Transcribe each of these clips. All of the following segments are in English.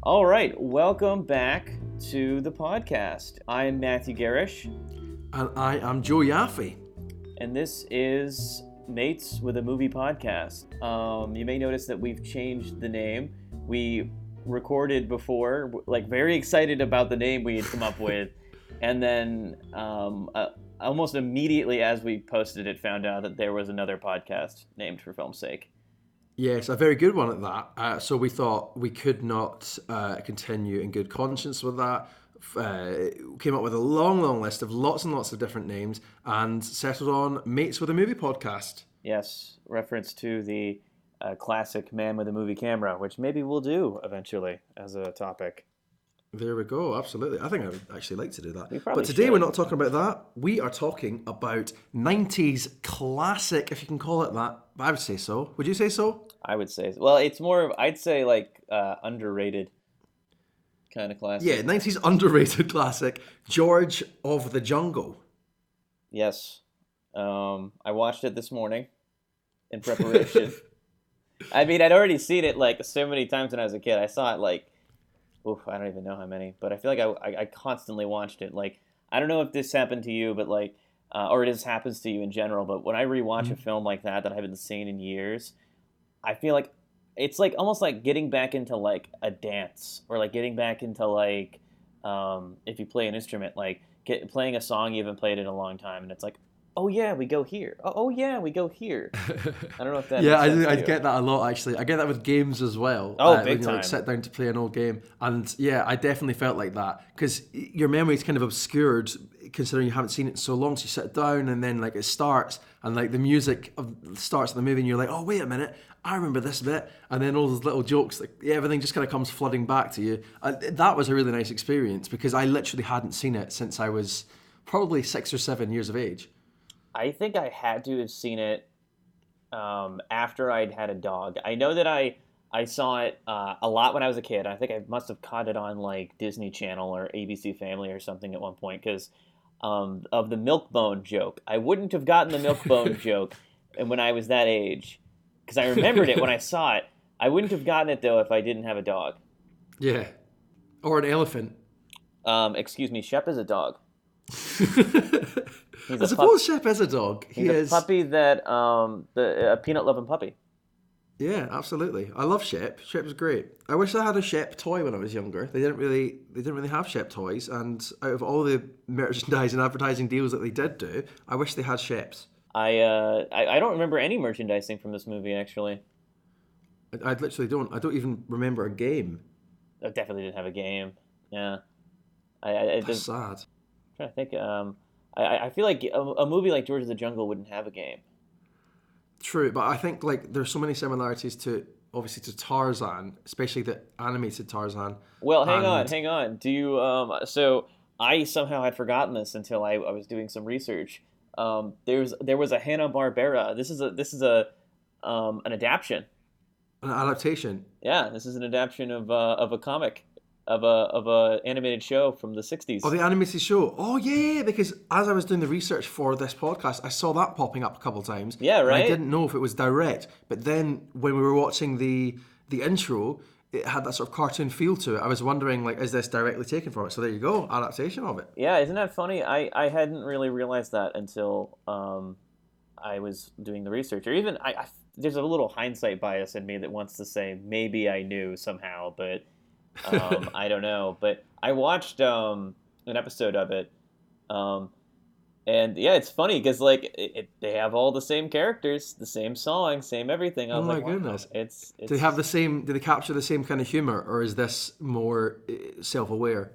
All right, welcome back to the podcast. I'm Matthew Garish, And I am Joe Yaffe. and this is Mates with a Movie Podcast. You may notice that we've changed the name. We recorded before, like very excited about the name we had come up with, and then almost immediately as we posted it, found out that there was another podcast named For Film's Sake. Yes, a very good one at that. So we thought we could not continue in good conscience with that. Came up with a long list of lots and lots of different names and settled on Mates with a Movie Podcast. Yes, reference to the classic Man with a Movie Camera, which maybe we'll do eventually as a topic. There we go, absolutely. I think I would actually like to do that. probably But today should. we're not talking about that. We are talking about 90s classic, if you can call it that. I would say so. Would you say so? I would say, well, it's more of, I'd say like underrated kind of classic. Yeah, 90s underrated classic, George of the Jungle. Yes. I watched it this morning in preparation. I mean, I'd already seen it like so many times when I was a kid. I saw it like, I don't even know how many, but I feel like I constantly watched it. Like, I don't know if this happened to you, but like, or this happens to you in general, but when I rewatch a film like that I haven't seen in years, I feel like it's like almost like getting back into like a dance, or like getting back into like, if you play an instrument, like playing a song you haven't played in a long time, and it's like, oh yeah, we go here. Oh yeah, we go here. I don't know if that. Yeah, makes sense I to you. get that a lot actually. I get that with games as well. Oh, when big you time. like sit down to play an old game, and yeah, I definitely felt like that because your memory is kind of obscured considering you haven't seen it in so long. So you sit down and then like it starts and like the music starts of the movie, and you're like, oh wait a minute, I remember this bit, and then all those little jokes, like everything just kind of comes flooding back to you. That was a really nice experience because I literally hadn't seen it since I was probably 6 or 7 years of age. I think I had to have seen it after I'd had a dog. I know that I saw it a lot when I was a kid. I think I must have caught it on like Disney Channel or ABC Family or something at one point because of the milk bone joke. I wouldn't have gotten the milk bone joke when I was that age because I remembered it when I saw it. I wouldn't have gotten it though if I didn't have a dog. Yeah, or an elephant. Excuse me, Shep is a dog. I suppose Shep is a dog. He's a puppy that a peanut loving puppy. Yeah, absolutely. I love Shep. Shep's great. I wish I had a Shep toy when I was younger. They didn't really have Shep toys, and out of all the merchandise and advertising deals that they did do, I wish they had Sheps. I don't remember any merchandising from this movie actually. I literally don't. I don't even remember a game. I definitely didn't have a game. Yeah, That's sad. I'm trying to think. I feel like a movie like George of the Jungle wouldn't have a game. True, but I think like there's so many similarities to obviously to Tarzan, especially the animated Tarzan. Well, hang on. Do you so I somehow had forgotten this until I was doing some research. There was a Hanna-Barbera. This is a an adaptation. An adaptation. Yeah, this is an adaptation of a comic of a animated show from the 60s. Oh, the animated show. Oh, yeah, because as I was doing the research for this podcast, I saw that popping up a couple times. Yeah, right? And I didn't know if it was direct. But then when we were watching the intro, it had that sort of cartoon feel to it. I was wondering, like, is this directly taken from it? So there you go, adaptation of it. Yeah, isn't that funny? I hadn't really realized that until I was doing the research. Or even, there's a little hindsight bias in me that wants to say maybe I knew somehow, but I don't know. But I watched an episode of it, and yeah, it's funny because like they have all the same characters, the same song, same everything. I was Oh my like, wow, goodness! it's Do they have the same? Do they capture the same kind of humor, or is this more self-aware?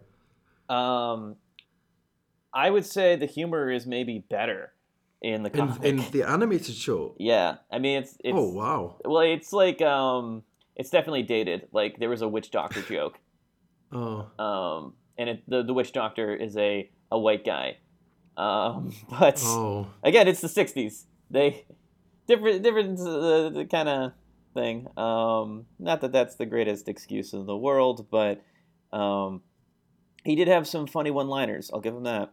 I would say the humor is maybe better in the comic. In the animated show. Yeah, I mean it's Oh wow! well, it's like it's definitely dated. Like there was a witch doctor joke. Oh. And the witch doctor is a white guy. But Oh. again, it's the 60s. They different the kind of thing. Not that that's the greatest excuse in the world, but he did have some funny one-liners. I'll give him that.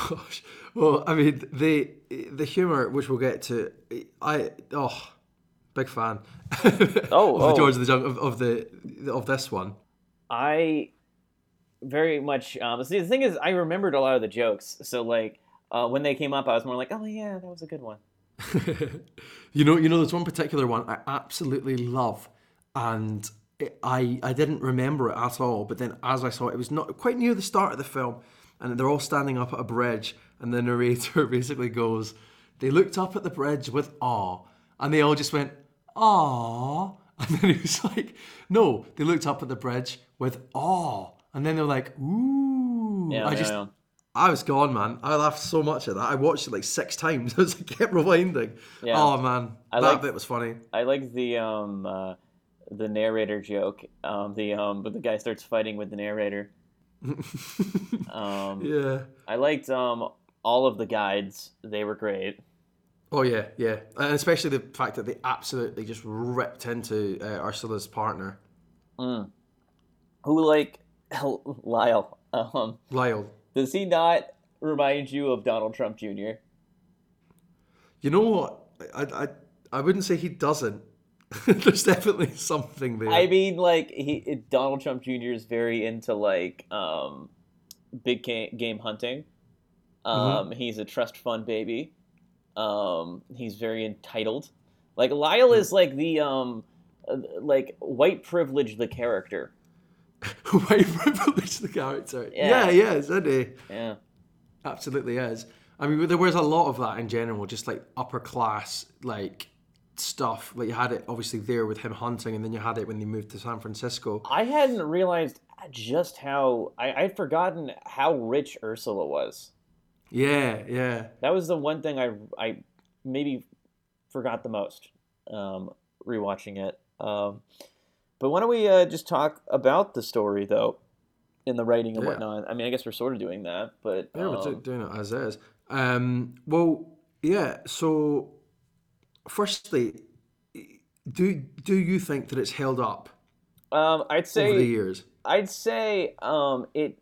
Gosh. Well, I mean, the humor, which we'll get to, Big fan Oh, of the George of the Jungle of this one. I very much. See, the thing is, I remembered a lot of the jokes, so like when they came up, I was more like, oh yeah, that was a good one. There's one particular one I absolutely love, and I didn't remember it at all. But then as I saw it, it was not quite near the start of the film, and they're all standing up at a bridge, and the narrator basically goes, "They looked up at the bridge with awe," and they all just went, "Aw," and then he was like, "No, they looked up at the bridge with awe," and then they're like, "Ooh." Yeah. I was gone, man. I laughed so much at that. I watched it like 6 times. I kept rewinding. Yeah. Oh man, that bit was funny. I like the narrator joke. But the guy starts fighting with the narrator. Yeah. I liked all of the guides. They were great. Oh yeah, and especially the fact that they absolutely just ripped into Ursula's partner, Who like Lyle? Lyle. Does he not remind you of Donald Trump Jr.? You know what? I wouldn't say he doesn't. There's definitely something there. I mean, like Donald Trump Jr. is very into like big game hunting. He's a trust fund baby. He's very entitled. Like Lyle is like the like white privilege the character. White privilege the character. Yeah. Yeah, isn't he? Yeah. Absolutely is. I mean, there was a lot of that in general, just like upper class like stuff. Like you had it obviously there with him hunting, and then you had it when they moved to San Francisco. I hadn't realized just how I'd forgotten how rich Ursula was. Yeah. That was the one thing I maybe forgot the most rewatching it. But why don't we just talk about the story though, in the writing and whatnot? I mean, I guess we're sort of doing that, but yeah, we're doing it as is. Well, yeah. So, firstly, do you think that it's held up? I'd say over the years. I'd say it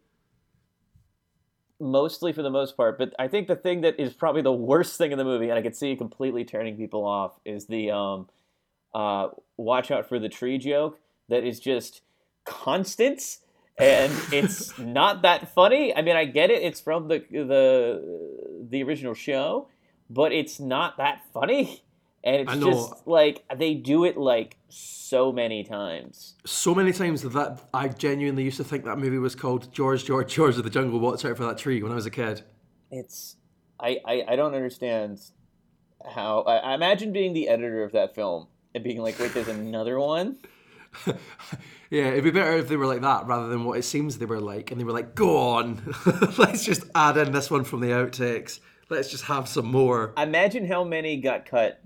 mostly for the most part, but I think the thing that is probably the worst thing in the movie, and I could see it completely turning people off, is the watch out for the tree joke that is just constant, and it's not that funny. I mean, I get it; it's from the original show, but it's not that funny, and it's just like they do it like so many times. So many times that I genuinely used to think that movie was called George of the Jungle. Watch out for that tree when I was a kid. It's I don't understand how. I imagine being the editor of that film and being like, wait, there's another one. Yeah, it'd be better if they were like that rather than what it seems they were like, and they were like, go on, let's just add in this one from the outtakes. Let's just have some more. Imagine how many got cut.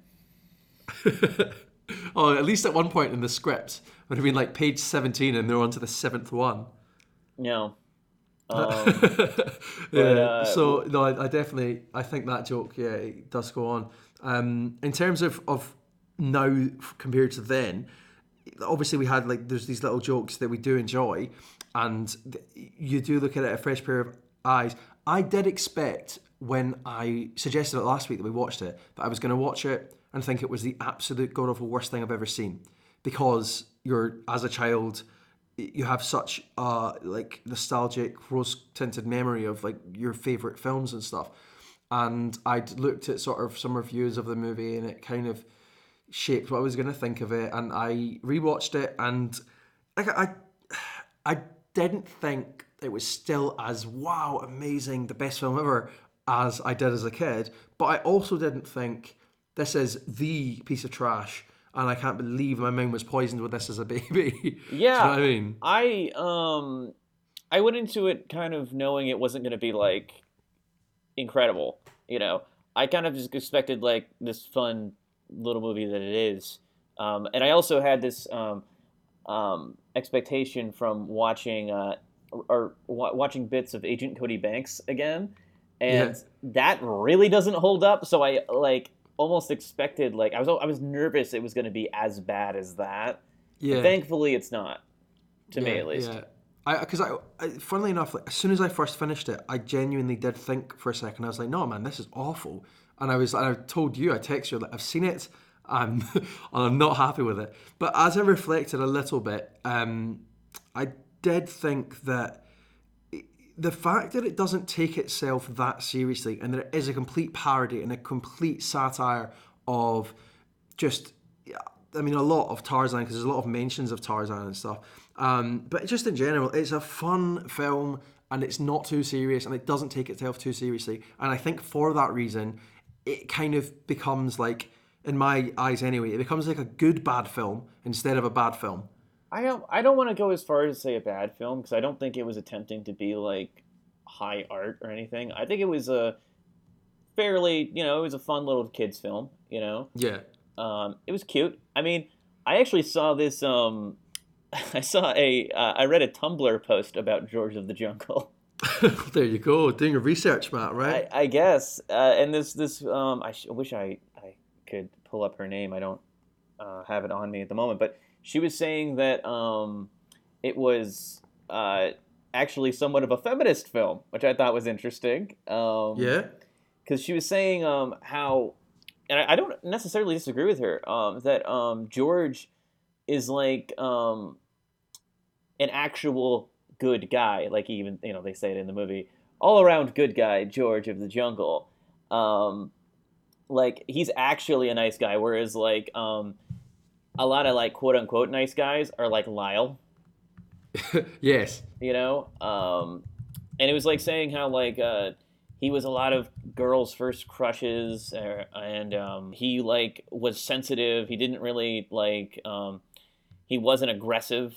Oh, at least at one point in the script, it would have been like page 17 and they're on to the 7th one. No. Yeah, so no, I definitely, I think that joke, yeah, it does go on. In terms of now compared to then, obviously we had like, there's these little jokes that we do enjoy, and you do look at it a fresh pair of eyes. I did expect, when I suggested it last week that we watched it, that I was going to watch it and think it was the absolute god-awful worst thing I've ever seen, because as a child, you have such like nostalgic, rose-tinted memory of like your favourite films and stuff. And I'd looked at sort of some reviews of the movie, and it kind of shaped what I was going to think of it. And I rewatched it, and like I didn't think it was still as wow, amazing, the best film ever as I did as a kid. But I also didn't think this is the piece of trash, and I can't believe my mind was poisoned with this as a baby. Yeah, do you know what I mean? I went into it kind of knowing it wasn't going to be like incredible. You know, I kind of just expected like this fun little movie that it is, and I also had this expectation from watching watching bits of Agent Cody Banks again, and that really doesn't hold up. So I like almost expected, like I was nervous it was going to be as bad as that. Yeah. But thankfully, it's not. To me, at least. Yeah. Because funnily enough, like, as soon as I first finished it, I genuinely did think for a second. I was like, "No, man, this is awful." And I told you, I texted you, like, I've seen it, I'm I'm not happy with it. But as I reflected a little bit, I did think that the fact that it doesn't take itself that seriously and that it is a complete parody and a complete satire of just, I mean, a lot of Tarzan, because there's a lot of mentions of Tarzan and stuff. But just in general, it's a fun film and it's not too serious and it doesn't take itself too seriously. And I think for that reason, it kind of becomes like, in my eyes anyway, it becomes like a good bad film instead of a bad film. I don't want to go as far as to say a bad film because I don't think it was attempting to be like high art or anything. I think it was a fairly, it was a fun little kids film. Yeah. It was cute. I mean, I actually saw this. I read a Tumblr post about George of the Jungle. There you go, doing your research, Matt. Right? I guess. And this I wish I could pull up her name. I don't have it on me at the moment, but she was saying that it was actually somewhat of a feminist film, which I thought was interesting. Yeah. Because she was saying how, and I don't necessarily disagree with her, that George is like an actual good guy, like even they say it in the movie, all around good guy, George of the Jungle. Like he's actually a nice guy, whereas like a lot of like quote unquote nice guys are like Lyle. Yes. And it was like saying how like he was a lot of girls' first crushes, and he like was sensitive. He didn't really like. He wasn't aggressive.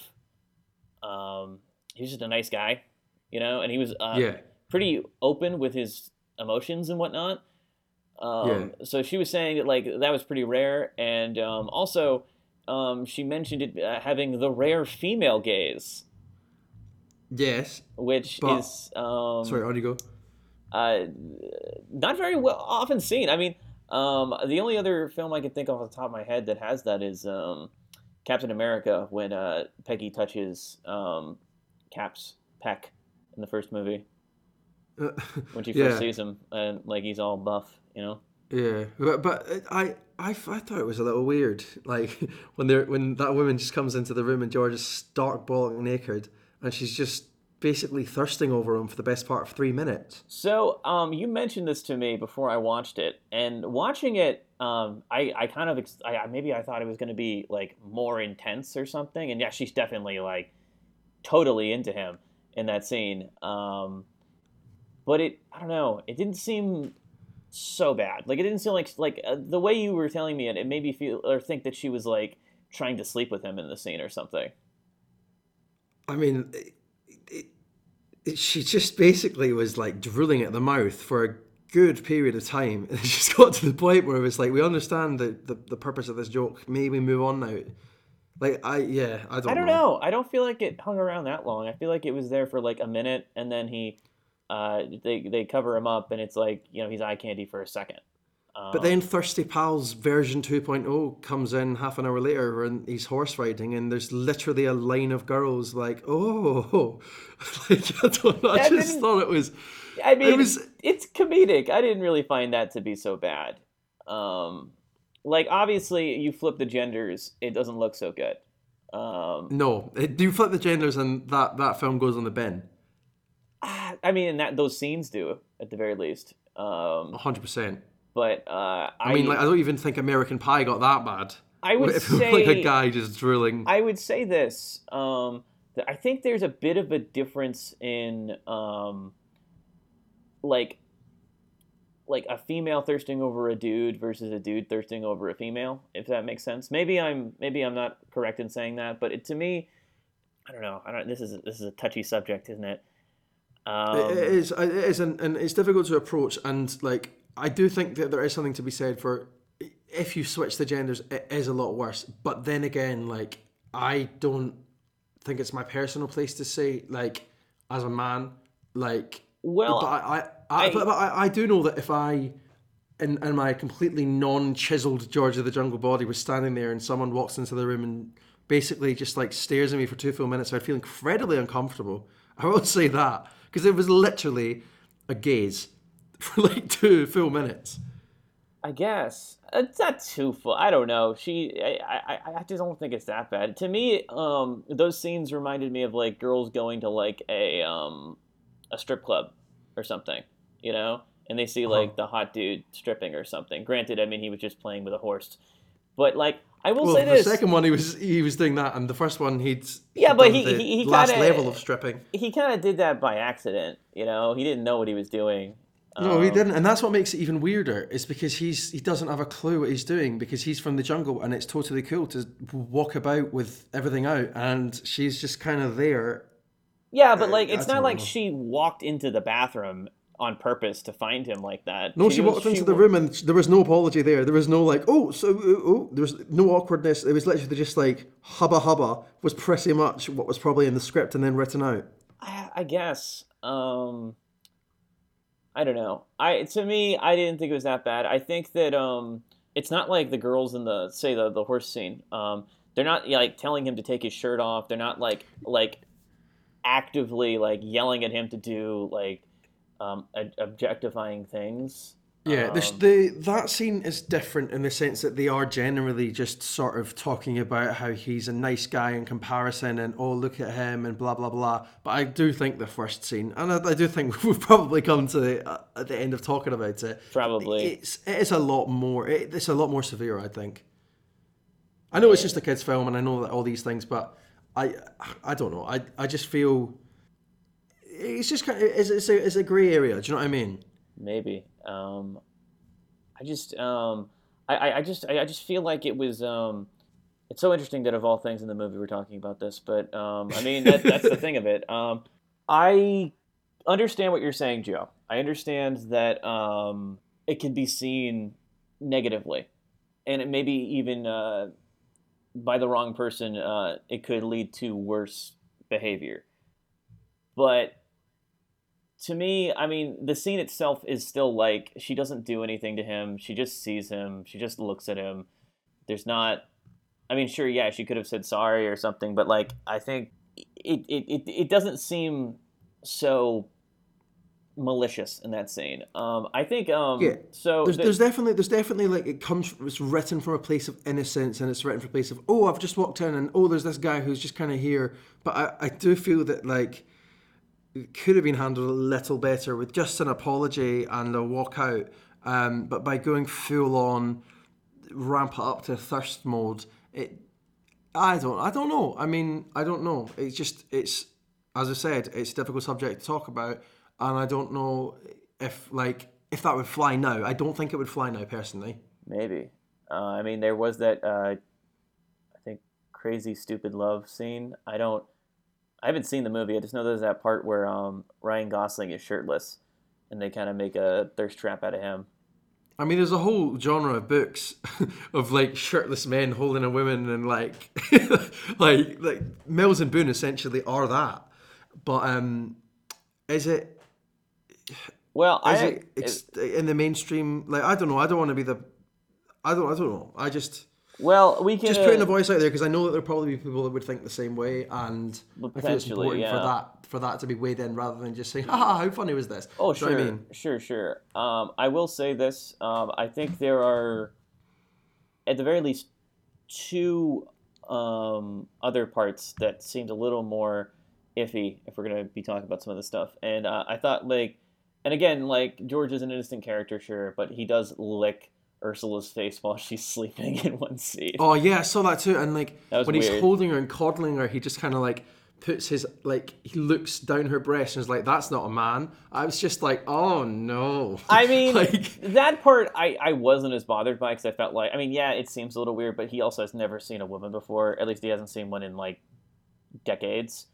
He was just a nice guy, and he was pretty open with his emotions and whatnot. So she was saying that like that was pretty rare, and also she mentioned it having the rare female gaze. Yes, which is sorry, on you go. Not very well often seen. I mean, the only other film I can think of off the top of my head that has that is Captain America, when Peggy touches Cap's peck in the first movie. When she first sees him, and like he's all buff, Yeah, but I thought it was a little weird, like when that woman just comes into the room and George is stark bollock naked, and she's just basically thirsting over him for the best part of 3 minutes. So, you mentioned this to me before I watched it, and watching it, I kind of maybe I thought it was going to be like more intense or something, and yeah, she's definitely like totally into him in that scene. But I don't know, it didn't seem so bad. Like it didn't seem like the way you were telling me it made me feel or think that she was like trying to sleep with him in the scene or something. I mean, she just basically was like drooling at the mouth for a good period of time. And it just got to the point where it was like, we understand the purpose of this joke. Maybe move on now. Like, I don't know. I don't feel like it hung around that long. I feel like it was there for like a minute, and then they cover him up, and it's like, he's eye candy for a second. But then Thirsty Pals version 2.0 comes in half an hour later, and he's horse riding, and there's literally a line of girls like, oh, like I don't know. I just thought it was. I mean, it's comedic. I didn't really find that to be so bad. Like obviously, you flip the genders, it doesn't look so good. No, do you flip the genders, and that film goes on the bin? I mean, those scenes do at the very least. 100%. But I mean, like, I don't even think American Pie got that bad. I would say like a guy just drooling. I would say this. That I think there's a bit of a difference in like a female thirsting over a dude versus a dude thirsting over a female. If that makes sense. Maybe I'm not correct in saying that, but to me, I don't know. This is a touchy subject, isn't it? It is, and it's difficult to approach. And like, I do think that there is something to be said for if you switch the genders, it is a lot worse. But then again, like, I don't think it's my personal place to say, like, as a man, like. Well, but I do know that if I, in my completely non-chiseled George of the Jungle body, was standing there and someone walks into the room and basically just like stares at me for 2 full minutes, I'd feel incredibly uncomfortable. I will say that, because it was literally a gaze for like 2 full minutes. I guess. It's not too full. I don't know. I just don't think it's that bad. To me, those scenes reminded me of like girls going to like a strip club or something, you know, and they see Uh-huh. like the hot dude stripping or something. Granted, I mean he was just playing with a horse, but like I will Well, say the this, second one he was doing that, and the first one yeah, he'd but done the he kind last of level of stripping. did that by accident, you know. He didn't know what he was doing. No, he Um, didn't, and that's what makes it even weirder. Is because he doesn't have a clue what he's doing because he's from the jungle, and it's totally cool to walk about with everything out, and she's just kind of there. yeah, but like I it's not don't like know. she walked into the bathroom on purpose to find him like that. No, she walked into the room and there was no apology there. There was no like, there was no awkwardness. It was literally just like hubba hubba was pretty much what was probably in the script and then written out. I guess. I don't know. I To me, I didn't think it was that bad. I think that it's not like the girls in the say the horse scene. They're not like telling him to take his shirt off. They're not like actively like yelling at him to do like objectifying things. Yeah, that scene is different in the sense that they are generally just sort of talking about how he's a nice guy in comparison and oh look at him and blah blah blah. But I do think the first scene, and I do think we've probably come to at the end of talking about it. Probably It is a lot more. It's a lot more severe. I think. I know it's just a kids' film, and I know that all these things, but I I don't know. I just feel it's just kind of it's a grey area. Do you know what I mean? maybe. I just I just feel like it was it's so interesting that of all things in the movie we're talking about this, but I mean that's the thing of it. I understand what you're saying, Joe. I understand that it can be seen negatively, and it maybe even by the wrong person, it could lead to worse behavior. But to me, I mean, the scene itself is still like she doesn't do anything to him. She just sees him. She just looks at him. There's not. I mean, sure, yeah, she could have said sorry or something, but like I think it doesn't seem so malicious in that scene. I think Yeah, so the there's definitely like it's written from a place of innocence and it's written from a place of oh I've just walked in and oh there's this guy who's just kind of here, but I do feel that like it could have been handled a little better with just an apology and a walkout, but by going full on ramp it up to thirst mode, it I don't know. I mean I don't know. It's just it's as I said it's a difficult subject to talk about, and I don't know if that would fly now. I don't think it would fly now personally. maybe. I mean, there was that I think crazy stupid love scene. I haven't seen the movie. I just know there's that part where Ryan Gosling is shirtless, and they kind of make a thirst trap out of him. I mean, there's a whole genre of books of like shirtless men holding a woman and like like Mills and Boone essentially are that. But is it Well, is it in the mainstream? Like I don't know. I don't want to be the. I don't know. I well we can just putting a voice out there because I know that there'll probably be people that would think the same way, and I feel it's potentially, important yeah. for that to be weighed in rather than just saying, "Ha, how funny was this?" Oh, Do you know what I sure, mean? sure. I will say this. I think there are, at the very least, two other parts that seemed a little more iffy if we're gonna be talking about some of this stuff. And I thought like, and again, like George is an innocent character, sure, but he does lick Ursula's face while she's sleeping in one scene. Oh yeah, I saw that too. And like That was when he's weird. holding her and coddling her, he just kind of like puts his like he looks down her breast and is like, "That's not a man." I was just like, "Oh no!" I mean, like that part I wasn't as bothered by because I felt like, I mean, yeah, it seems a little weird, but he also has never seen a woman before. At least he hasn't seen one in like decades.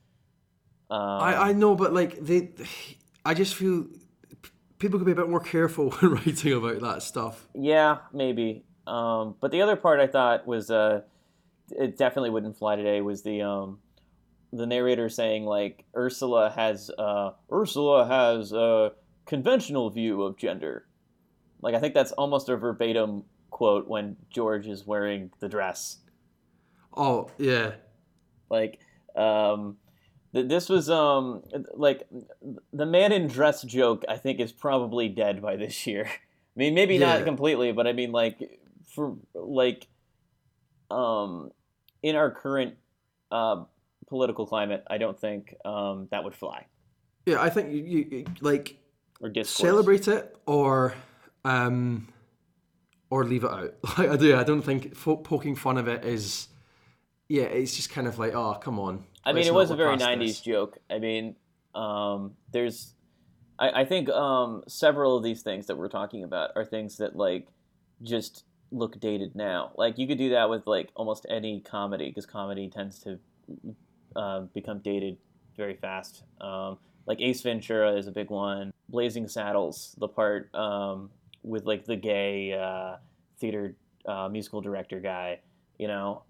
I Um, know, but like I just feel people could be a bit more careful when writing about that stuff. yeah, maybe. But the other part I thought was it definitely wouldn't fly today was the narrator saying like Ursula has a conventional view of gender. Like I think that's almost a verbatim quote when George is wearing the dress. Oh yeah, Like um, this was like the man in dress joke. I think is probably dead by this year. I mean, maybe not yeah. completely, but I mean like for like in our current political climate, I don't think that would fly Yeah, I think you like or discourse. celebrate it or leave it out. Like I do. I don't think poking fun of it is. Yeah, it's just kind of like, oh, come on. I mean, let's it not was a look very past '90s this. joke. I mean, there's, I think several of these things that we're talking about are things that like just look dated now. Like you could do that with like almost any comedy because comedy tends to become dated very fast. Like Ace Ventura is a big one. Blazing Saddles, the part with like the gay theater musical director guy, you know.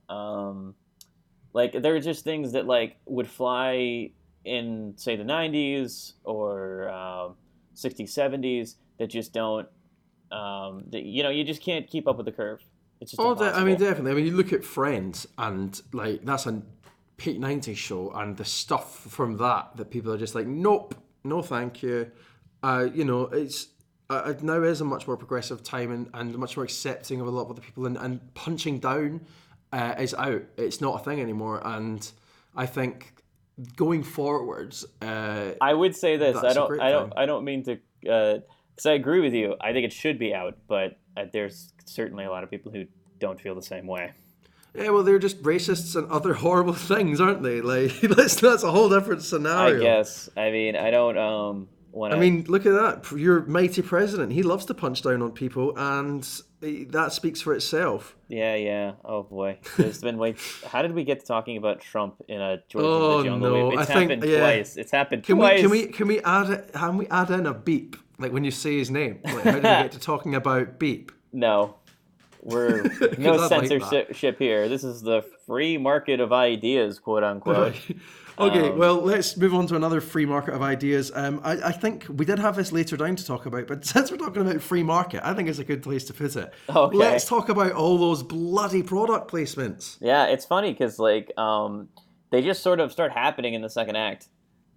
Like there are just things that like would fly in say the '90s or '60s, '70s that just don't. That, you know, you just can't keep up with the curve. It's just Oh, I mean, impossible. definitely. I mean, you look at Friends, and like that's a peak '90s show, and the stuff from that people are just like, nope, no, thank you. You know, it's now is a much more progressive time and much more accepting of a lot of other people, and punching down is out. It's not a thing anymore, and I think going forwards, I would say this. that's a great thing. I don't mean to. Because I agree with you. I think it should be out, but there's certainly a lot of people who don't feel the same way. Yeah, well, they're just racists and other horrible things, aren't they? Like, that's a whole different I scenario. guess. I mean, I don't want I to. mean, look at that. Your mighty president, he loves to punch down on people, and that speaks for itself. Yeah, yeah. Oh boy, there's been way. How did we get to talking about Trump in a George Oh, of the Jungle? no. It's I think, happened yeah. twice. It's happened Can twice. we add in a beep, like when you say his name? Like, how do we get to talking about beep? No, we're no 'Cause I like censorship here. This is the free market of ideas, quote unquote. Okay, well, let's move on to another free market of ideas. I think we did have this later down to talk about, but since we're talking about free market, I think it's a good place to put it. Okay. Let's talk about all those bloody product placements. Yeah, it's funny because like they just sort of start happening in the second act.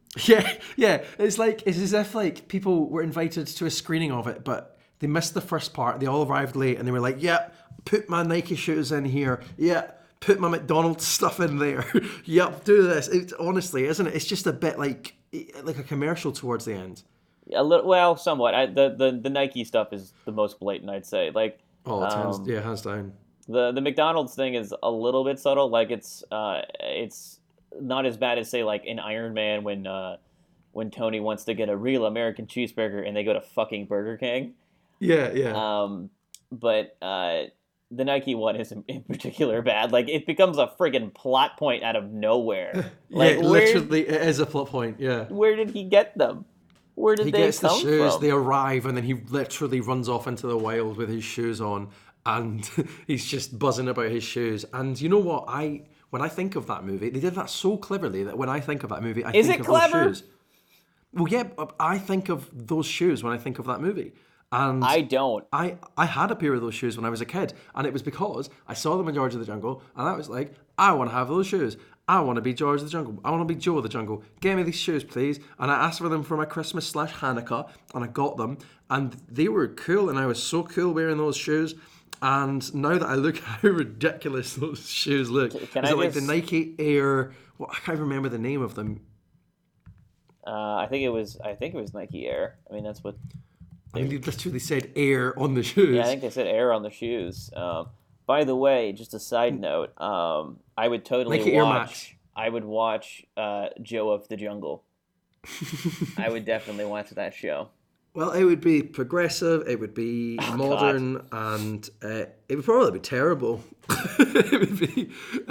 Yeah. It's as if like people were invited to a screening of it, but they missed the first part. They all arrived late, and they were like, "Yeah, put my Nike shoes in here. Yeah, put my McDonald's stuff in there. Yep, do this." It's honestly, isn't it? It's just a bit like a commercial towards the end. A little, well, somewhat. The Nike stuff is the most blatant, I'd say. Like, Oh, hands down. the McDonald's thing is a little bit subtle. Like, it's not as bad as say like in Iron Man when Tony wants to get a real American cheeseburger and they go to fucking Burger King. Yeah. But the Nike one is in particular bad. Like it becomes a friggin' plot point out of nowhere. Like literally, it is a plot point. Yeah. where did he get them? Where did He they gets the come shoes, from? they arrive, and then he literally runs off into the wild with his shoes on, and he's just buzzing about his shoes. And you know what? When I think of that movie, they did that so cleverly that when I think of that movie, I Is think it of clever? those shoes. Well, yeah, I think of those shoes when I think of that movie. And I don't. I had a pair of those shoes when I was a kid, and it was because I saw them in George of the Jungle, and I was like, I want to have those shoes. I want to be George of the Jungle. I want to be Joe of the Jungle. Get me these shoes, please. And I asked for them for my Christmas / Hanukkah, and I got them, and they were cool, and I was so cool wearing those shoes. And now that I look how ridiculous those shoes look, Can is I it like the just- Nike Air? Well, I can't remember the name of them. I think it was Nike Air. I mean, that's what. I mean, they literally said Air on the shoes. Yeah, I think they said Air on the shoes. By the way, just a side note, I would totally Nike Air watch. Max. I would watch Joe of the Jungle. I would definitely watch that show. Well, it would be progressive, it would be modern, and it would probably be terrible. It would be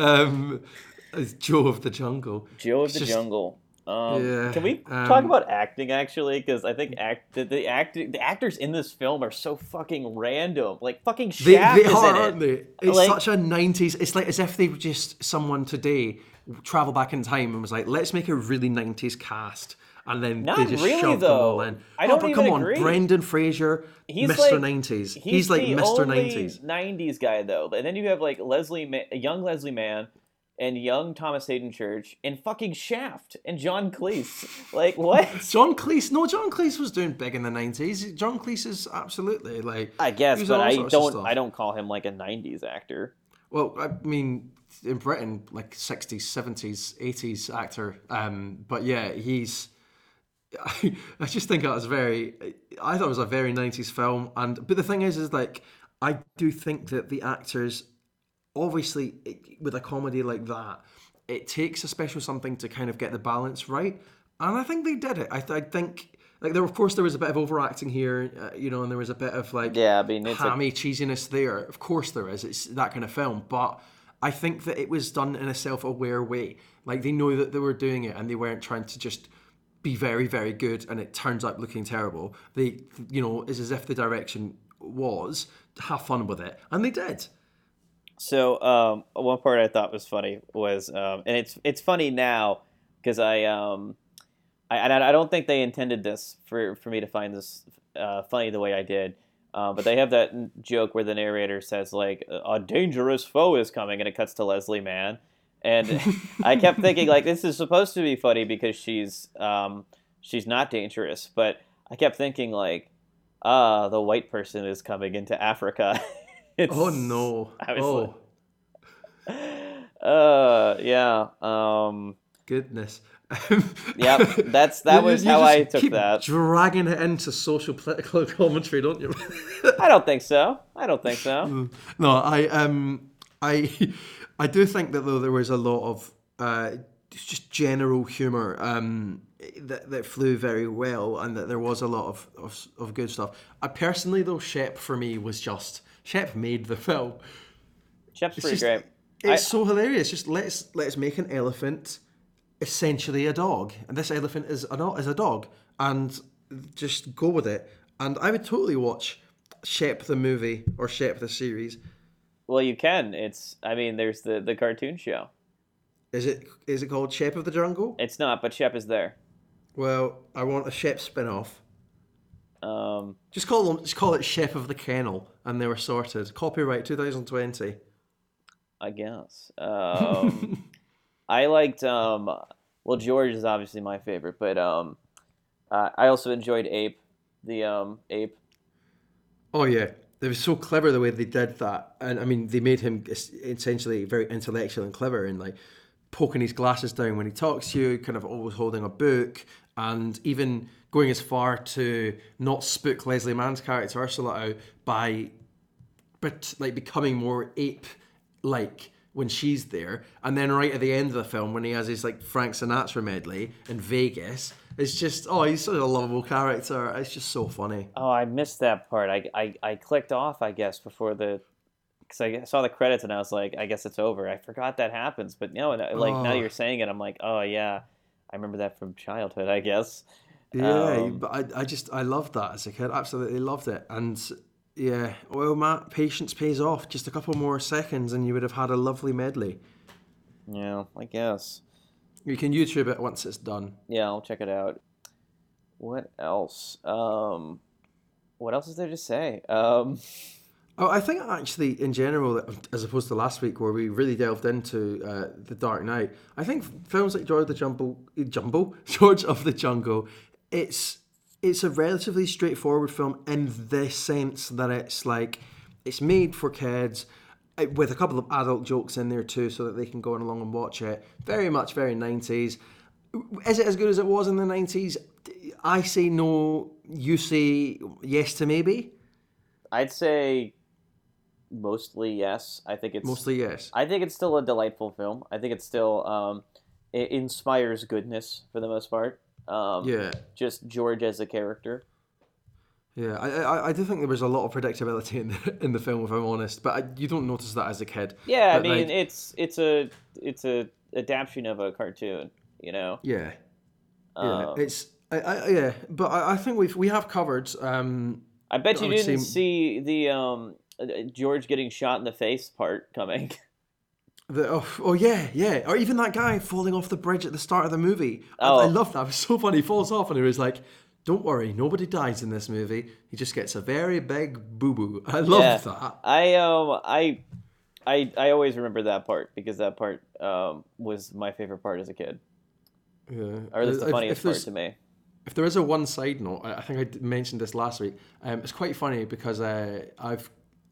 as Joe of the Jungle. Joe of It's the just- Jungle. yeah, Can we talk about acting actually? Because I think the actors in this film are so fucking random. Like fucking They Shaq is are, in it. aren't they? It's Like- such a 90s. It's like as if they were just someone today travel back in time and was like, let's make a really 90s cast. And then Not they just really, shoved them all though. in. I don't but even come agree. on, Brendan Fraser, He's Mr. like- 90s. He's like the Mr. only 90s. 90s guy though. And then you have like young Leslie Mann, and young Thomas Hayden Church and fucking Shaft and John Cleese. Like, what? John Cleese. No, John Cleese was doing big in the 90s. John Cleese is absolutely like. I he guess, was but in all I sorts of don't. stuff. I don't call him like a '90s actor. Well, I mean, in Britain, like 60s, 70s, 80s actor. But yeah, he's. I just think that was very. I thought it was a very 90s film, but the thing is like I do think that the actors, obviously, with a comedy like that, it takes a special something to kind of get the balance right, and I think they did it. I think. Like there, of course, there was a bit of overacting here, and there was a bit of like Yeah, I mean, it's hammy cheesiness there. Of course, there is. It's that kind of film, but I think that it was done in a self-aware way. Like they know that they were doing it, and they weren't trying to just be very, very good, and it turns out looking terrible. They, it's as if the direction was have fun with it, and they did. So one part I thought was funny was, and it's funny now because I don't think they intended this for me to find this funny the way I did. But they have that joke where the narrator says like a dangerous foe is coming, and it cuts to Leslie Mann, and I kept thinking like this is supposed to be funny because she's not dangerous, but I kept thinking like the white person is coming into Africa. Oh no! I was like, yeah. Goodness. Yep, that was how I took keep that. Dragging it into social political commentary, don't you? I don't think so. No, I do think that though there was a lot of just general humor that flew very well, and that there was a lot of good stuff. I personally though, Shep for me was just Shep made the film. Shep's pretty great. It's so hilarious. Just let's make an elephant essentially a dog, and this elephant is a dog, and just go with it. And I would totally watch Shep the movie or Shep the series. Well, you can. There's the cartoon show. Is it called Shep of the Jungle? It's not, but Shep is there. Well, I want a Shep spin-off. Just call it Shep of the Kennel, and they were sorted. Copyright 2020. I guess. I liked. Well, George is obviously my favorite, but I also enjoyed Ape, the Ape. Oh yeah, it was so clever the way they did that, and I mean they made him essentially very intellectual and clever, and like poking his glasses down when he talks to you, kind of always holding a book, and even going as far to not spook Leslie Mann's character Ursula out but like becoming more ape-like when she's there, and then right at the end of the film when he has his like Frank Sinatra medley in Vegas, it's just he's such a lovable character. It's just so funny. Oh, I missed that part. I clicked off, I guess, before because I saw the credits and I was like, I guess it's over. I forgot that happens, but no, like now you're saying it, I'm like, oh yeah, I remember that from childhood, I guess. Yeah, but I loved that as a kid. Absolutely loved it, and. Yeah, well, Matt, patience pays off. Just a couple more seconds and you would have had a lovely medley. Yeah, I guess. You can YouTube it once it's done. Yeah, I'll check it out. What else? What else is there to say? I think actually, in general, as opposed to last week where we really delved into The Dark Knight, I think films like George of the Jungle, it's a relatively straightforward film in the sense that it's made for kids with a couple of adult jokes in there too so that they can go along and watch it. Very much very 90s. Is it as good as it was in the 90s? I say no. You say yes to maybe? I'd say mostly yes. I think it's mostly yes. I think it's still a delightful film. I think it's still it inspires goodness for the most part. Just George as a character. Yeah, I do think there was a lot of predictability in the film, if I'm honest. But you don't notice that as a kid. Yeah, but I mean, it's a adaptation of a cartoon, you know. Yeah, yeah. But I think we have covered. I bet you didn't see the George getting shot in the face part coming. Yeah. Or even that guy falling off the bridge at the start of the movie. I love that. It was so funny. He falls off and he was like, don't worry, nobody dies in this movie. He just gets a very big boo-boo. I love that. I always remember that part because that part was my favorite part as a kid, Yeah. or that's the If funniest part there's to me. if there is a one side note, I think mentioned this last week. It's quite funny because I've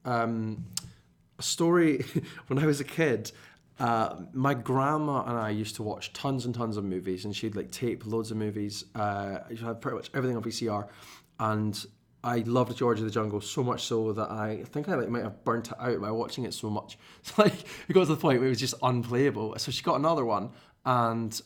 a story when I was a kid. My grandma and I used to watch tons and tons of movies, and she'd like tape loads of movies. She had pretty much everything on VCR, and I loved George of the Jungle so much so that I think I like might have burnt it out by watching it so much. So like it got to the point where it was just unplayable. So she got another one, and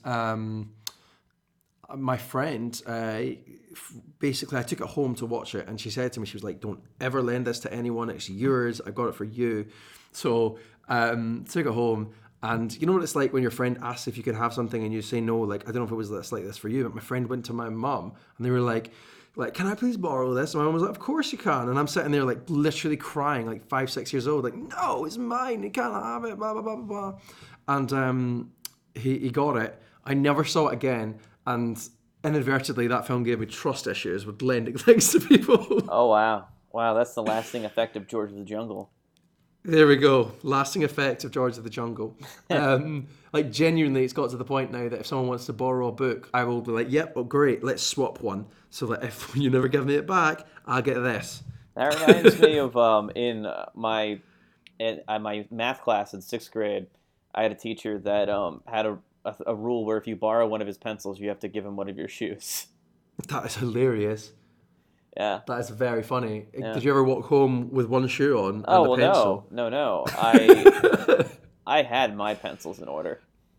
my friend, basically, I took it home to watch it, and she said to me, she was like, "Don't ever lend this to anyone. It's yours. I got it for you." So took it home, and you know what it's like when your friend asks if you can have something and you say no. Like I don't know if it was like this for you, but my friend went to my mum, and they were like, "Can I please borrow this?" And my mum was like, "Of course you can." And I'm sitting there like literally crying, like 5, 6 years old, like, "No, it's mine. You can't have it." Blah blah blah blah blah. And he got it. I never saw it again. And inadvertently, that film gave me trust issues with lending things to people. Oh wow, wow, that's the lasting effect of George of the Jungle. There we go. Lasting effect of George of the Jungle. Like genuinely, it's got to the point now that if someone wants to borrow a book, I will be like, "Yep, well, great, let's swap one." So that if you never give me it back, I'll get this. That reminds me of in my math class in 6th grade, I had a teacher that had a rule where if you borrow one of his pencils, you have to give him one of your shoes. That is hilarious. Yeah. That is very funny. Yeah. Did you ever walk home with one shoe on and Oh a well, pencil? no. I had my pencils in order.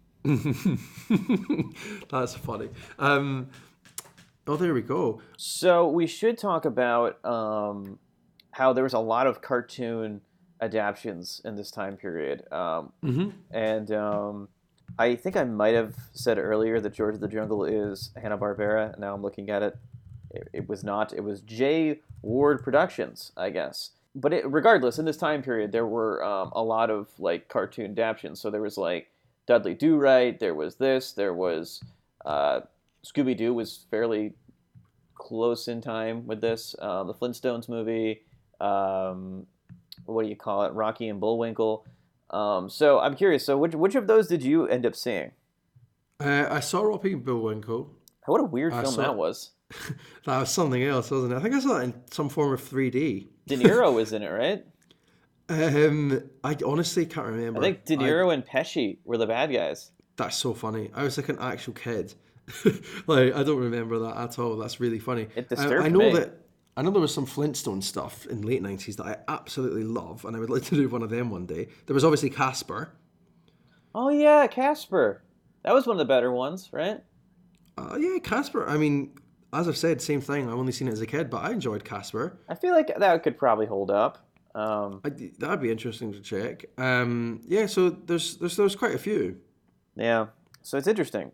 That's funny. Oh, there we go. So we should talk about how there was a lot of cartoon adaptions in this time period, and I think I might have said earlier that George of the Jungle is Hanna-Barbera. Now I'm looking at it. It was not. It was J. Ward Productions, I guess. But regardless, in this time period, there were a lot of like cartoon adaptations. So there was like Dudley Do-Right. There was this. There was Scooby-Doo was fairly close in time with this. The Flintstones movie. What do you call it? Rocky and Bullwinkle. So I'm curious. So which of those did you end up seeing? I saw Rocky and Bullwinkle. What a weird film that was. That was something else, wasn't it? I think I saw it in some form of 3D. De Niro was in it, right? I honestly can't remember. I think De Niro and Pesci were the bad guys. That's so funny. I was like an actual kid. Like I don't remember that at all. That's really funny. It disturbed I know me. that. I know there was some Flintstone stuff in the late 90s that I absolutely love, and I would like to do one of them one day. There was obviously Casper. Oh yeah, Casper. That was one of the better ones, right? Yeah, Casper. I mean, as I've said, same thing. I've only seen it as a kid, but I enjoyed Casper. I feel like that could probably hold up. That'd be interesting to check. Yeah, so there's quite a few. Yeah, so it's interesting.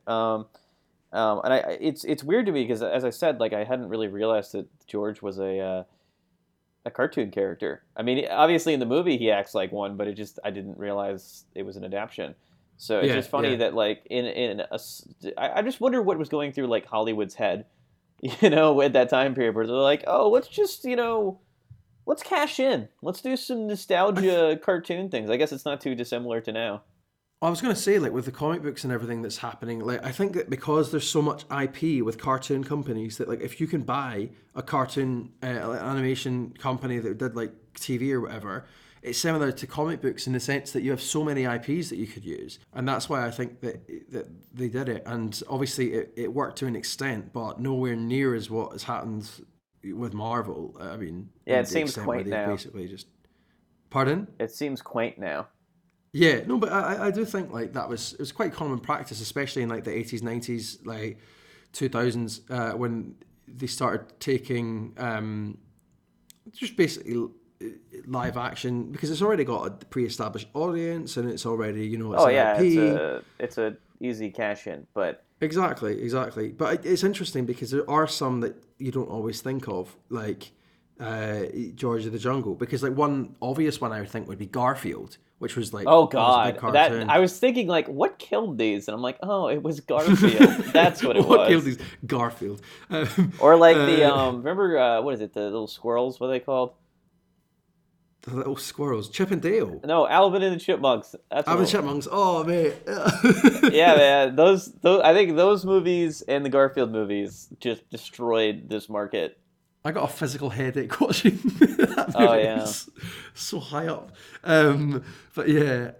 It's weird to me because, as I said, like I hadn't really realized that George was a cartoon character. I mean, obviously in the movie he acts like one, but I didn't realize it was an adaptation. So it's just funny that like I just wonder what was going through like Hollywood's head, at that time period where they're like, oh, let's just let's cash in, let's do some nostalgia cartoon things. I guess it's not too dissimilar to now. I was going to say, like, with the comic books and everything that's happening, like, I think that because there's so much IP with cartoon companies that, like, if you can buy a cartoon animation company that did, like, TV or whatever, it's similar to comic books in the sense that you have so many IPs that you could use. And that's why I think that they did it. And obviously it worked to an extent, but nowhere near as what has happened with Marvel. I mean... Yeah, it seems quaint now. Basically just... Pardon? It seems quaint now. Yeah, no, but I do think like it was quite common practice, especially in like the 80s, 90s, like 2000s, when they started taking just basically live action, because it's already got a pre-established audience and it's already, it's it's a easy cash in, but exactly. But it's interesting because there are some that you don't always think of, like George of the Jungle, because like one obvious one I would think would be Garfield, which was like, oh god, that I was thinking like, what killed these? And I'm like, oh, it was Garfield. That's what it was. What killed these? Garfield. Or like the remember what is it? The little squirrels? What are they called? The little squirrels. Chip and Dale. No, Alvin and the Chipmunks. That's Alvin what. Chipmunks. Oh, mate. Yeah, man. Those. I think those movies and the Garfield movies just destroyed this market. I got a physical headache watching that movie. Oh yeah. It's so high up. But yeah,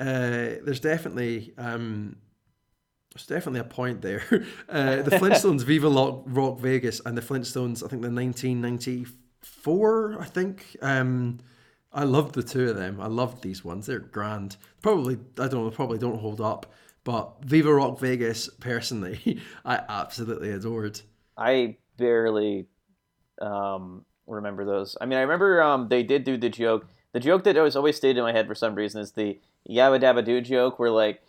there's definitely a point there. The Flintstones, Viva Rock Vegas, and the Flintstones, I think the 1994, I think. I loved the two of them. I loved these ones. They're grand. Probably don't hold up. But Viva Rock Vegas, personally, I absolutely adored. I barely remember those. I mean, I remember they did do the joke. The joke that always stayed in my head for some reason is the Yabba Dabba Doo joke, where like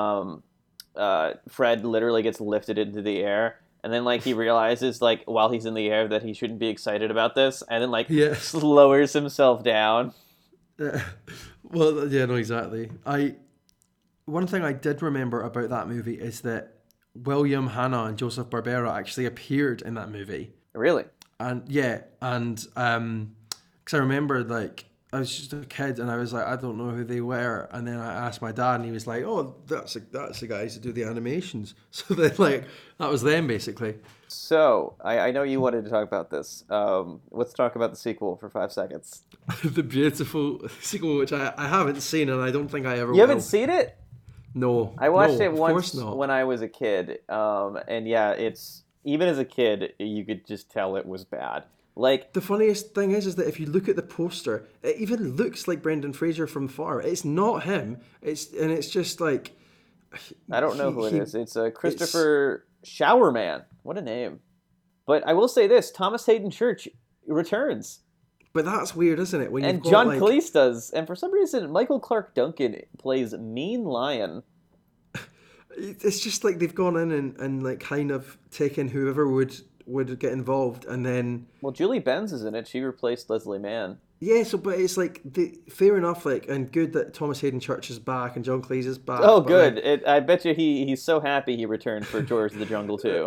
Fred literally gets lifted into the air, and then like he realizes like while he's in the air that he shouldn't be excited about this, and then like lowers himself down. Well, yeah, no, exactly. One thing I did remember about that movie is that William Hanna and Joseph Barbera actually appeared in that movie. Really? And yeah, and because I remember like I was just a kid and I was like, I don't know who they were, and then I asked my dad and he was like, oh, that's the guys who do the animations. So then like that was them basically. So I know you wanted to talk about this. Let's talk about the sequel for 5 seconds. The beautiful sequel, which I haven't seen and I don't think I ever will. You haven't seen it? No. I watched it once when I was a kid. And yeah, it's even as a kid, you could just tell it was bad. Like the funniest thing is that if you look at the poster, it even looks like Brendan Fraser from far. It's not him. It's just like I don't know who it is. It's Christopher Showerman. What a name! But I will say this: Thomas Hayden Church returns. But that's weird, isn't it? When and John Cleese does, and for some reason, Michael Clarke Duncan plays Mean Lion. It's just like they've gone in and like kind of taken whoever would get involved, and then Julie Benz is in it. She replaced Leslie Mann. Yeah, so it's like fair enough, like, and good that Thomas Hayden Church is back and John Cleese is back. Oh, good! Like, I bet you he's so happy he returned for George of the Jungle too.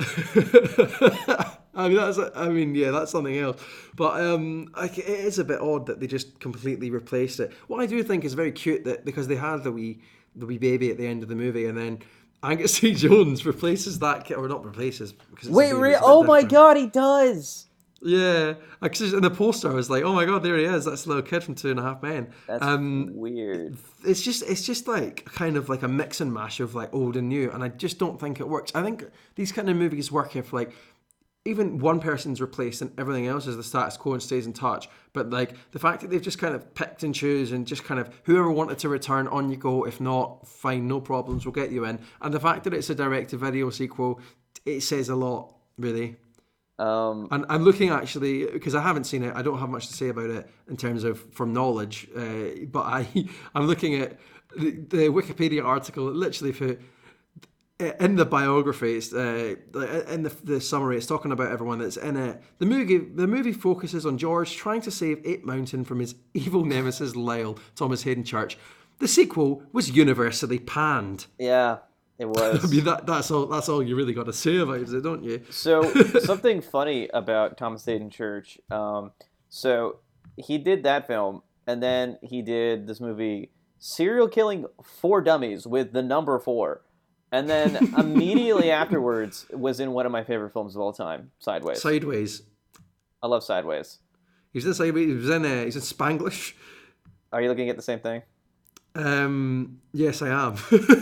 That's something else. But it is a bit odd that they just completely replaced it. What I do think is very cute that because they had the wee baby at the end of the movie, and then Angus C. Jones replaces that kid, or not replaces. Because oh my God, he does. Yeah, in the poster I was like, oh my God, there he is. That's the little kid from 2.5 Men. That's weird. It's just like kind of like a mix and mash of like old and new, and I just don't think it works. I think these kind of movies work if like even one person's replaced and everything else is the status quo and stays in touch. But like the fact that they've just kind of picked and choose and just kind of whoever wanted to return, on you go. If not, fine, no problems, we'll get you in. And the fact that it's a direct-to-video sequel, it says a lot, really. And I'm looking actually, because I haven't seen it, I don't have much to say about it in terms of from knowledge, but I'm looking at the Wikipedia article, literally for in the biography, in the summary, it's talking about everyone that's in it. The movie focuses on George trying to save Ape Mountain from his evil nemesis Lyle, Thomas Hayden Church. The sequel was universally panned. Yeah. It was. I mean, that's all you really got to say about it, don't you? So, something funny about Thomas Hayden Church. So, he did that film, and then he did this movie, Serial Killing for Dummies, with the number 4. And then immediately afterwards was in one of my favorite films of all time, Sideways. Sideways. I love Sideways. He's in Sideways. He's in Spanglish. Are you looking at the same thing? Yes, I am.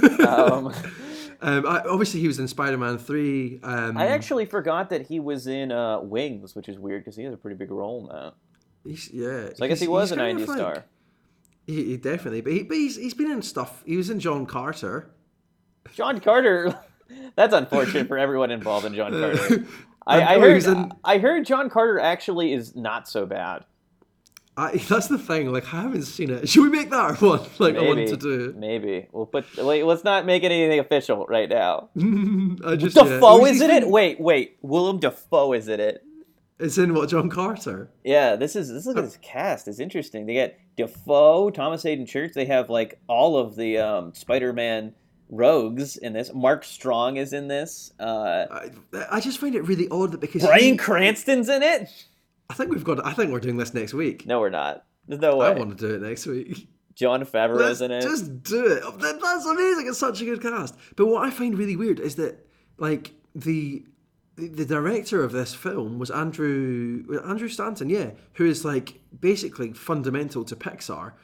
Obviously, he was in Spider-Man 3. I actually forgot that he was in Wings, which is weird because he has a pretty big role in that. So I guess he was a 90s star. He definitely, but he's been in stuff. He was in John Carter. John Carter. That's unfortunate for everyone involved in John Carter. I heard John Carter actually is not so bad. That's the thing. Like, I haven't seen it. Should we make that our one? Like, maybe, I want to do. Maybe let's not make anything official right now. Dafoe is in it. Wait. Willem Dafoe is in it. It's in what, John Carter? Yeah, this look at this cast. It's interesting. They get Dafoe, Thomas Hayden Church. They have like all of the Spider-Man rogues in this. Mark Strong is in this. I just find it really odd that because Bryan Cranston's in it. I think we're doing this next week. No, we're not. There's no I way. want to do it next week. Jon Favreau's in it. Just do it. That's amazing. It's such a good cast. But what I find really weird is that, like, the director of this film was Andrew Stanton, yeah, who is like basically fundamental to Pixar.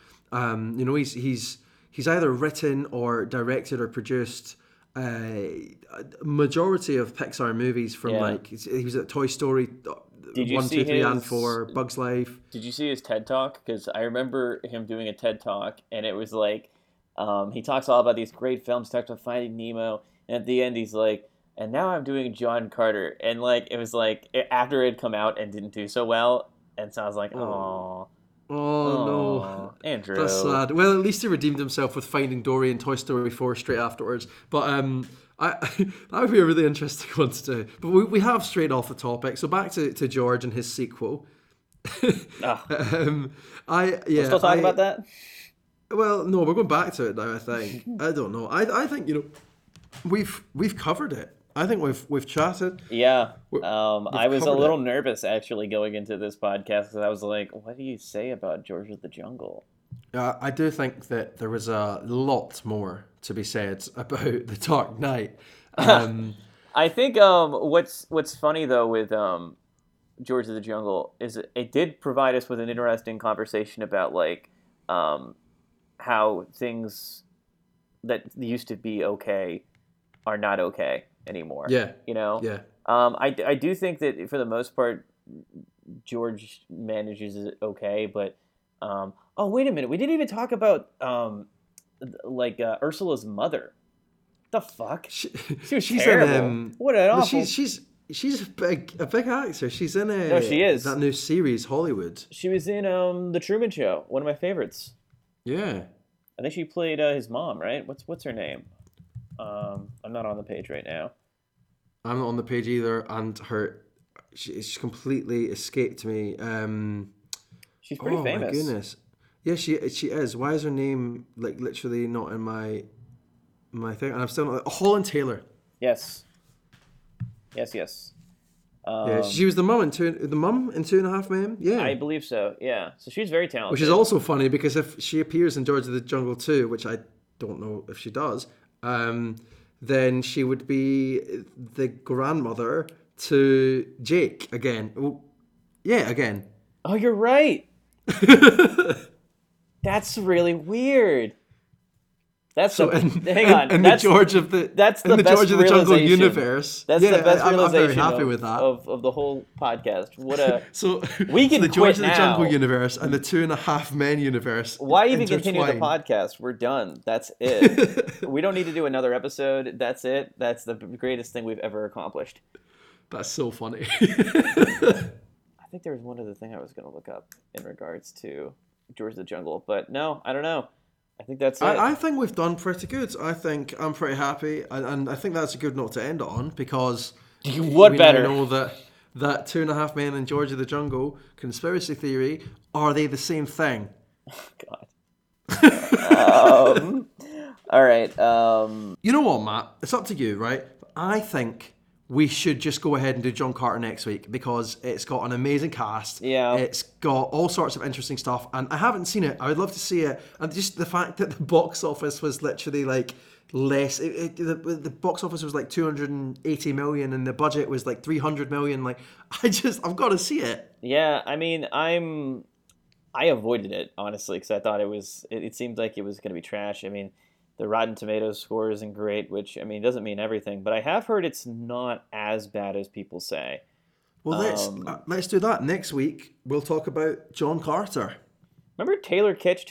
He's either written or directed or produced a majority of Pixar movies from he was at Toy Story. Did you 1, see 2, 3, his, and 4, Bug's Life. Did you see his TED Talk? Because I remember him doing a TED Talk, and it was like, he talks all about these great films, talks about Finding Nemo, and at the end he's like, and now I'm doing John Carter. And like, it was like, after it had come out and didn't do so well, and so I was like, oh. Oh no, Andrew. That's sad. Well, at least he redeemed himself with Finding Dory and Toy Story 4 straight afterwards. But that would be a really interesting one to do. But we have strayed off the topic. So back to George and his sequel. We're still talking about that? Well, no, we're going back to it now. I think. I don't know. I think we've covered it. I think we've chatted. Yeah. I was a little nervous actually going into this podcast because I was like, what do you say about George of the Jungle? I do think that there was a lot more to be said about The Dark Knight. I think what's funny though with George of the Jungle is it did provide us with an interesting conversation about like how things that used to be okay are not okay anymore. Yeah. Yeah. I do think that for the most part, George manages it okay, but wait a minute, we didn't even talk about Ursula's mother. The fuck? She was terrible. What an awful. She's a big actor. She's in she is. that new series, Hollywood. She was in The Truman Show, one of my favorites. Yeah. I think she played his mom, right? What's her name? I'm not on the page right now. I'm not on the page either, and she's completely escaped me. She's pretty famous. Oh my goodness. Yeah, she is. Why is her name like literally not in my thing? And I'm still not. Holland Taylor. Yes. Yeah, she was the mum in Two and a Half Men. Yeah, I believe so. Yeah, so she's very talented. Which is also funny because if she appears in George of the Jungle 2, which I don't know if she does, then she would be the grandmother to Jake again. Well, yeah, again. Oh, you're right. That's really weird. Hang on. In the George of the George of the Jungle universe. That's the best realization. I'm very happy with that. Of the whole podcast. What a so we can the George quit of the now. Jungle universe and the Two and a Half Men universe. Why even continue the podcast? We're done. That's it. We don't need to do another episode. That's it. That's the greatest thing we've ever accomplished. That's so funny. I think there was one other thing I was going to look up in regards to George of the Jungle, but no, I don't know. I think that's it. I think we've done pretty good. I think I'm pretty happy, and I think that's a good note to end it on because what we better? Now know that Two and a Half Men and George of the Jungle conspiracy theory, are they the same thing? Oh, God. All right. You know what, Matt? It's up to you, right? I think we should just go ahead and do John Carter next week because it's got an amazing cast. Yeah. It's got all sorts of interesting stuff, and I haven't seen it. I would love to see it. And just the fact that the box office was literally like less. The box office was like 280 million, and the budget was like 300 million. Like, I've got to see it. Yeah, I mean, I avoided it honestly because I thought it seemed like it was going to be trash. I mean, the Rotten Tomatoes score isn't great, which, I mean, doesn't mean everything. But I have heard it's not as bad as people say. Well, let's do that. Next week, we'll talk about John Carter. Remember Taylor Kitsch?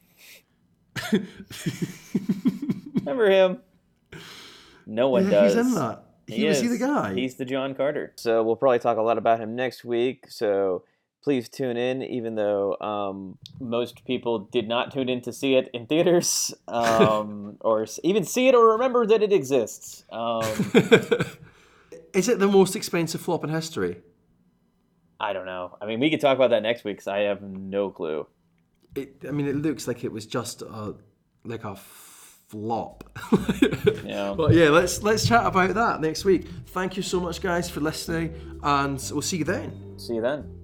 Remember him? No one does. He's in that. Was he the guy? He's the John Carter. So we'll probably talk a lot about him next week. So please tune in, even though most people did not tune in to see it in theaters, or even see it or remember that it exists. Is it the most expensive flop in history? I don't know. I mean, we could talk about that next week because I have no clue. It looks like it was just a flop. Yeah. But yeah, let's chat about that next week. Thank you so much, guys, for listening, and we'll see you then. See you then.